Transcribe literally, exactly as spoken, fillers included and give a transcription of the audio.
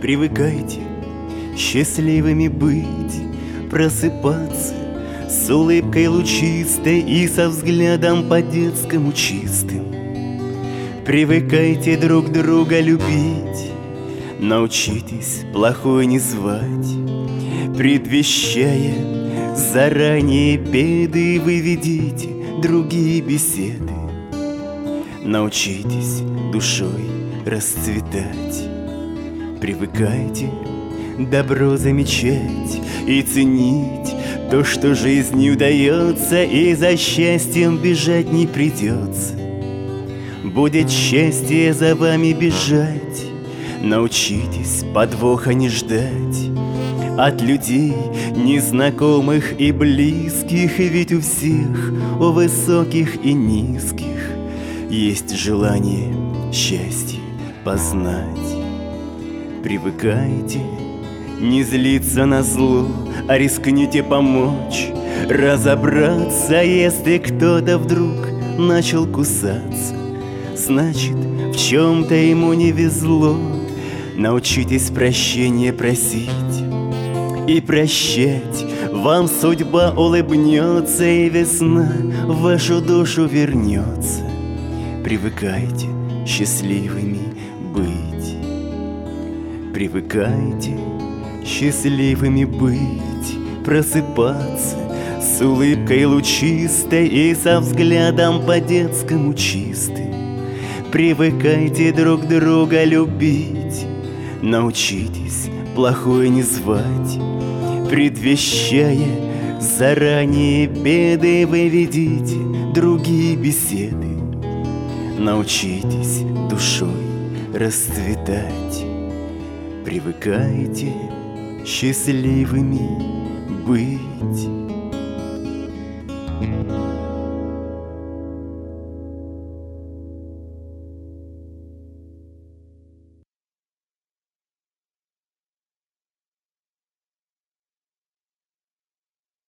Привыкайте счастливыми быть, просыпаться с улыбкой лучистой и со взглядом по-детскому чистым. Привыкайте друг друга любить, научитесь плохое не звать, предвещая заранее беды, вы ведите другие беседы. Научитесь душой расцветать, привыкайте добро замечать и ценить то, что жизнью дается, и за счастьем бежать не придется. Будет счастье за вами бежать, научитесь подвоха не ждать от людей незнакомых и близких, ведь у всех, у высоких и низких, есть желание счастье познать. Привыкайте не злиться на зло, а рискните помочь разобраться. Если кто-то вдруг начал кусаться, значит, в чем-то ему не везло. Научитесь прощения просить и прощать, вам судьба улыбнется, и весна в вашу душу вернется. Привыкайте счастливыми быть, привыкайте счастливыми быть, просыпаться с улыбкой лучистой и со взглядом по-детскому чистым. Привыкайте друг друга любить, научитесь плохое не звать, предвещая заранее беды, вы ведите другие беседы. Научитесь душой расцветать, привыкайте счастливыми быть.